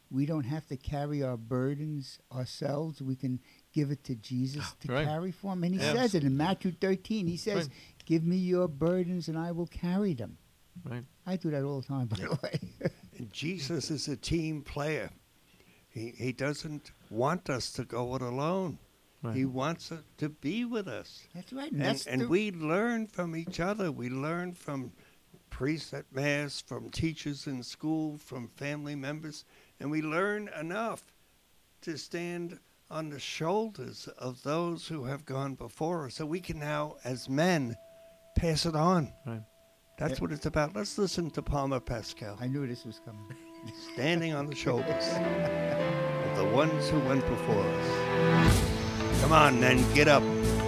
we don't have to carry our burdens ourselves. We can give it to Jesus to Right. carry for him. And he Yeah. says it in Matthew thirteen. He says, Right. give me your burdens and I will carry them. Right. I do that all the time, by the way. And Jesus is a team player. He, he doesn't want us to go it alone. Right. He wants us to be with us. That's right. And, And, that's and the, we learn from each other. We learn from priests at Mass, from teachers in school, from family members. And we learn enough to stand on the shoulders of those who have gone before us. So we can now, as men, pass it on. Right. That's Yeah. what it's about. Let's listen to Palmer Pascal. I knew this was coming. Standing on the shoulders of the ones who went before us. Come on, then, get up.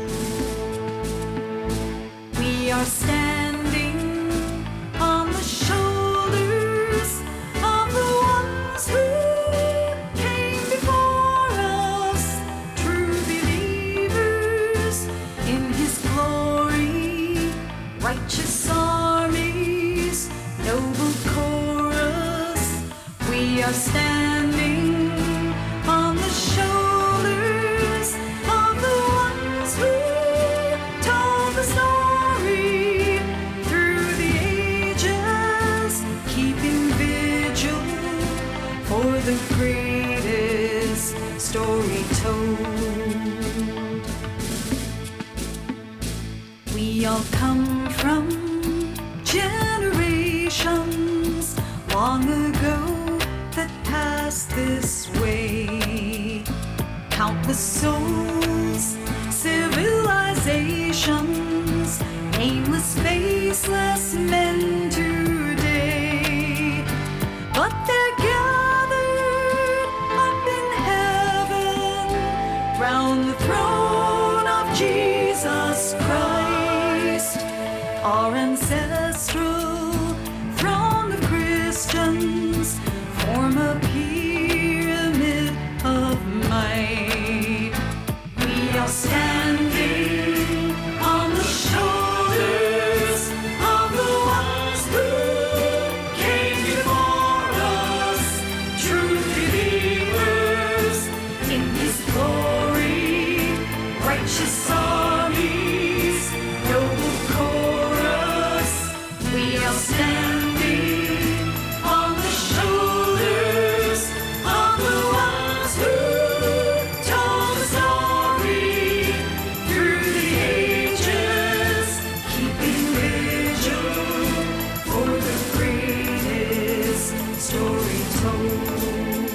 We are standing on the shoulders of the ones who came before us, true believers in His glory, righteous armies, noble chorus. We are standing on the shoulders of the ones who told the story through the ages, keeping vigil for the greatest story told. We all come from generations long ago that passed this way. Countless souls, civilizations, nameless, faceless men today. But they're gathered up in heaven round the throne of Jesus Christ, our ancestral throne of Christians form a pyramid of might. We are standing on the shoulders of the ones who came before us, true believers in His glory, righteous armies, noble chorus. We are standing on the shoulders of the ones who told the story through the ages, keeping vigil for the greatest story told.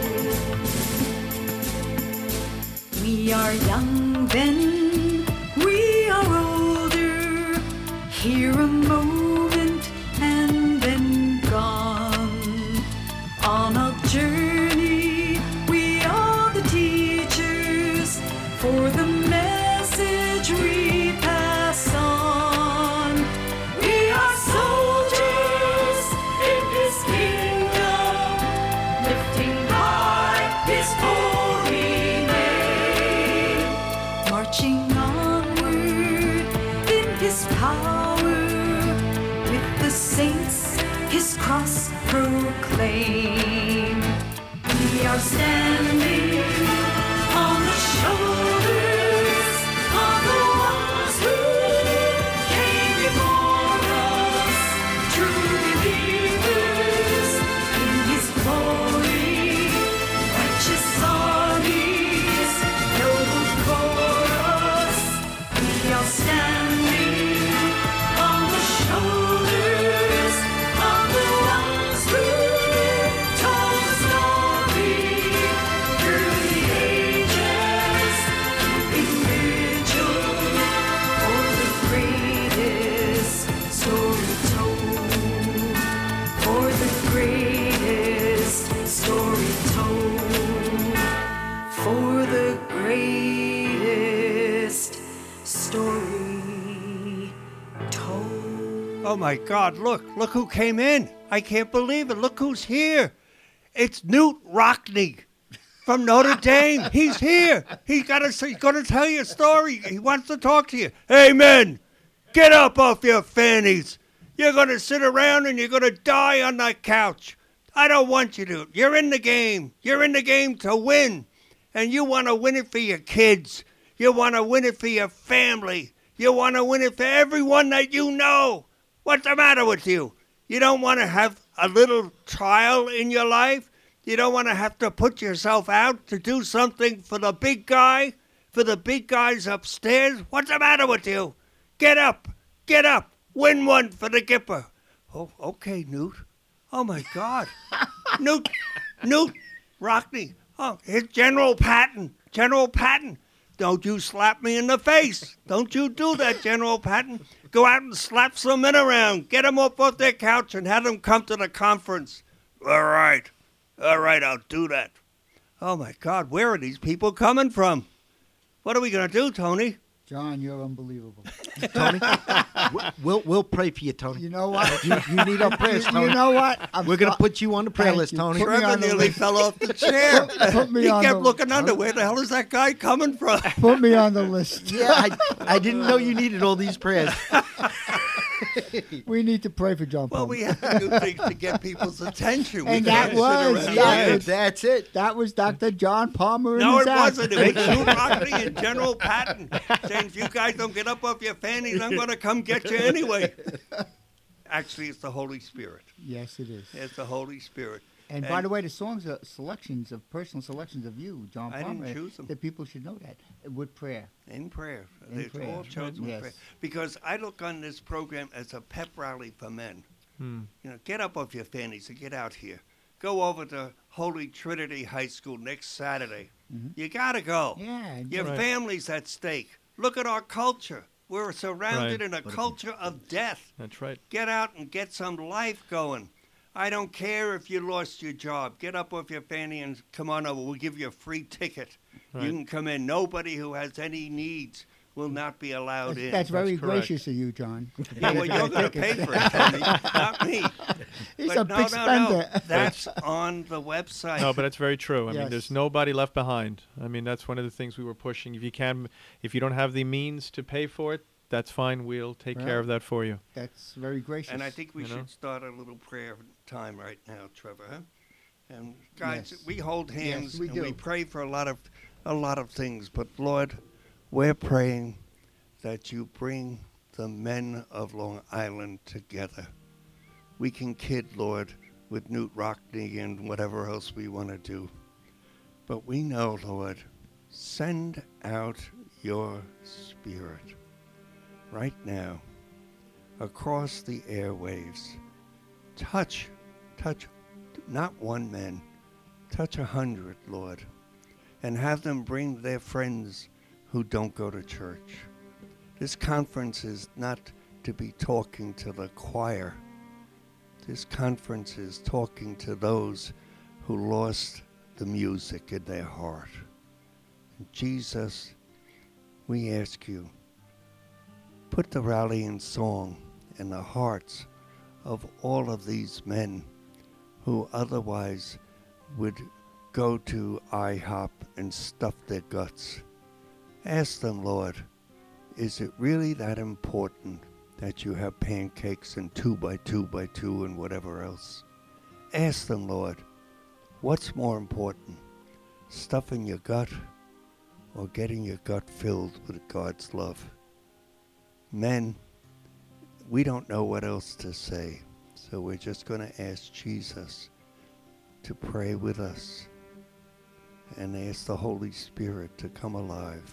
We are young then, we are older, here a moment and then gone. On a journey, we are the teachers for the message we pass on. We are soldiers in His kingdom, lifting high His holy name, marching onward in His power, with the saints His cross proclaim. We are standing on the shoulders of the ones who came before us, true believers in His glory, righteous armies, noble chorus. We are standing on the shoulders of the ones who told the story through the ages, keeping vigil for the greatest story told, for the greatest story told, for the greatest story told. Oh my God, look, look who came in. I can't believe it. Look who's here. It's Newt Rockney from Notre Dame. He's here. He's got to, he's going to tell you a story. He wants to talk to you. Hey, men, get up off your fannies. You're going to sit around and you're going to die on that couch. I don't want you to. You're in the game. You're in the game to win. And you want to win it for your kids. You want to win it for your family. You want to win it for everyone that you know. What's the matter with you? You don't want to have a little trial in your life? You don't want to have to put yourself out to do something for the big guy? For the big guys upstairs? What's the matter with you? Get up. Get up. Win one for the Gipper. Oh, okay, Newt. Oh, my God. Newt. Newt. Rockney. Oh, here's General Patton. General Patton. Don't you slap me in the face. Don't you do that, General Patton. Go out and slap some men around. Get them up off their couch and have them come to the conference. All right. All right, I'll do that. Oh, my God, where are these people coming from? What are we going to do, Tony? John, you're unbelievable. Tony, we- we'll we'll pray for you, Tony. You know what? You, you need our prayers, You Tony. know what? I'm We're going to so- put you on the prayer Thank list, you. Tony. Put me Trevor on the nearly list. fell off the chair. Put me he on kept the- looking under. Where the hell is that guy coming from? Put me on the list. Yeah, I, I didn't know you needed all these prayers. We need to pray for John Well, Palmer. we have to do things to get people's attention. We And can't that sit was, around yeah, here. That's it. That was Doctor John Palmer. No, and it his act. wasn't. It was Hugh Rockney and General Patton saying, if you guys don't get up off your fannies, I'm going to come get you anyway. Actually, it's the Holy Spirit. Yes, it is. It's the Holy Spirit. And, by the way, the songs are selections of personal selections of you, John I didn't Palmer. choose them. That people should know that with prayer. In prayer. In They're prayer. all chosen with Yes. prayer. Because I look on this program as a pep rally for men. Hmm. You know, get up off your fannies and get out here. Go over to Holy Trinity High School next Saturday. Mhm. You got to go. Yeah. Your Right. family's at stake. Look at our culture. We're surrounded Right. in a culture of death. That's right. Get out and get some life going. I don't care if you lost your job. Get up off your fanny and come on over. We'll give you a free ticket. Right. You can come in. Nobody who has any needs will not be allowed That's, in. that's very That's correct. gracious of you, John. Yeah, well, you're going to pay for it, Tony, not me. He's But a no, big no, spender. no. That's on the website. No, but that's very true. I Yes. mean, there's nobody left behind. I mean, that's one of the things we were pushing. If you can, if you don't have the means to pay for it, that's fine. We'll take care Right. of that for you. That's very gracious. And I think we You should know? start a little prayer time right now, Trevor. Huh? And guys, Yes. we hold hands Yes, we and do. we pray for a lot of a lot of things. But Lord, we're praying that you bring the men of Long Island together. We can kid, Lord, with Newt Rockney and whatever else we want to do. But we know, Lord, send out your Spirit right now across the airwaves. Touch, touch, not one man, touch a hundred, Lord, and have them bring their friends who don't go to church. This conference is not to be talking to the choir. This conference is talking to those who lost the music in their heart. Jesus, we ask you, put the rallying song in the hearts of all of these men who otherwise would go to IHOP and stuff their guts. Ask them, Lord, is it really that important that you have pancakes and two by two by two and whatever else? Ask them, Lord, what's more important, stuffing your gut or getting your gut filled with God's love? Men, we don't know what else to say, so we're just going to ask Jesus to pray with us and ask the Holy Spirit to come alive.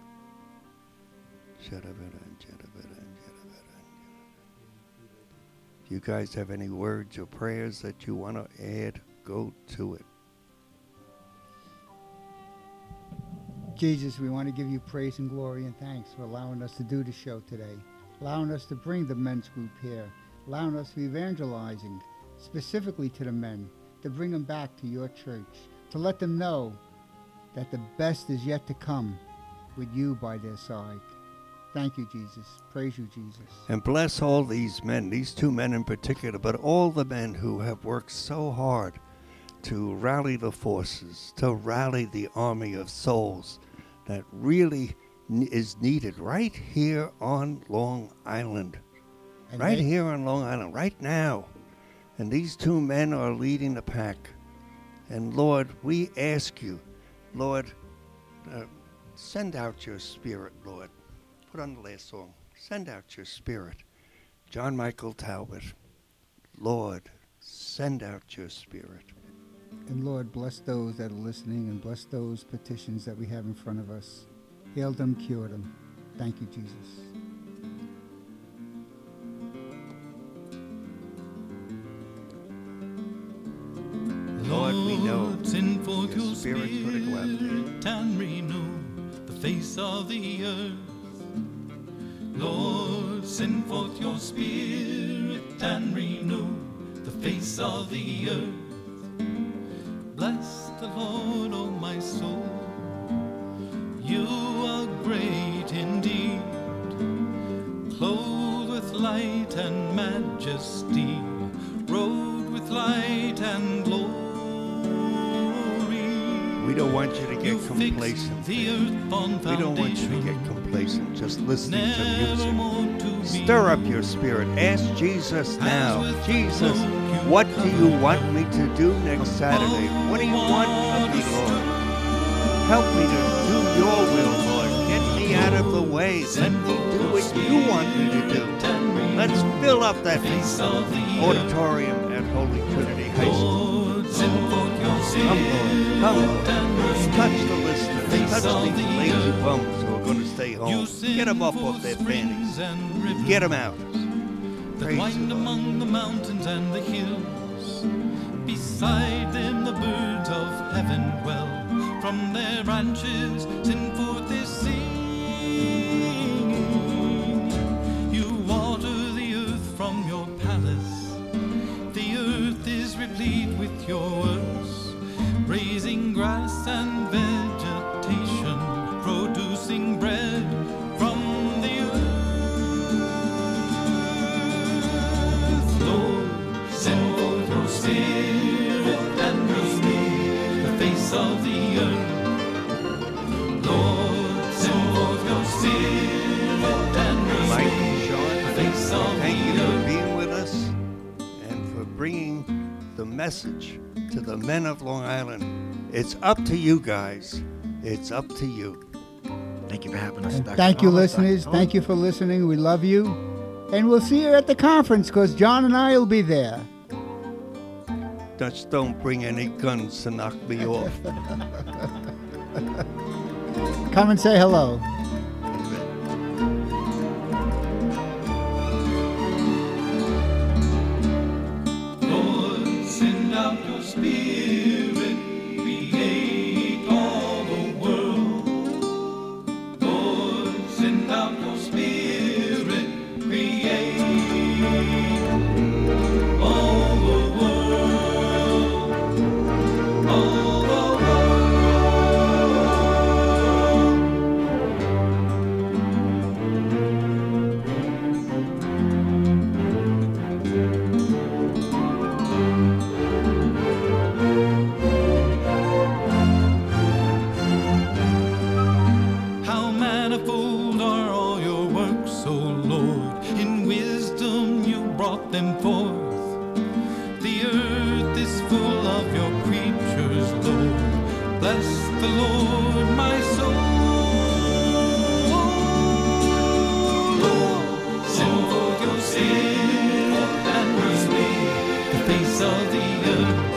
If you guys have any words or prayers that you want to add, go to it. Jesus, we want to give you praise and glory and thanks for allowing us to do the show today, allowing us to bring the men's group here, allowing us to be evangelizing specifically to the men, to bring them back to your church, to let them know that the best is yet to come with you by their side. Thank you, Jesus. Praise you, Jesus. And bless all these men, these two men in particular, but all the men who have worked so hard to rally the forces, to rally the army of souls that really n- is needed right here on Long Island. And right they- here on Long Island, right now. And these two men are leading the pack. And Lord, we ask you, Lord, uh, send out your spirit, Lord. Put on the last song. Send out your spirit. John Michael Talbot, Lord, send out your spirit. And Lord, bless those that are listening and bless those petitions that we have in front of us. Heal them, cure them. Thank you, Jesus. Lord, we know send forth your your spirit put a glove spirit and renew the face of the earth. Lord, send forth your spirit and renew the face of the earth. Bless the Lord, O my soul. You are great indeed, clothed with light and majesty, robed with light and glory. We don't want you to get You fixed complacent. the earth on We don't want you to get foundation, complacent just listening to never music. more to be. Stir up your spirit. Ask Jesus now. with Jesus, the cloak you what do you cover want me to do next Saturday? What do you want of me, Lord? Help me to do your will, Lord. Get me out of the way. Let me do what you want me to do. Let's fill up that Face of the auditorium at Holy Trinity High School. Lord, send forth your Come, Lord. Come, Lord. spirit Touch the listeners. Face Touch of these the lazy earth. bums who are going to stay home. Get them up off their panties. Get them out. That Praise the wind Lord. among the mountains and the hills. Beside them the birds of heaven dwell. From their branches send forth their singing. You water the earth from your palace. The earth is replete with your works, raising grass and vegetation, producing bread from the earth. Lord, send forth your spirit and renew the face of the earth. Lord, send forth your spirit and Mike renew and the Sean, face of thank you the for earth. being with us and for bringing the message to the men of Long Island. It's up to you guys. It's up to you. Thank you for having us. And Doctor thank you, Palmer, listeners. Doctor Thank you for listening. We love you. And we'll see you at the conference because John and I will be there. Just don't bring any guns to knock me off. Come and say hello. Lord, send out your spirit, create all the world. Lord, send out your spirit, create all the world, all the world. How manifold are all your works, O Lord. In wisdom you brought them forth. The earth is full of your creatures, Lord. Bless the Lord, my soul. Lord, send forth your spirit and renew the face of the earth.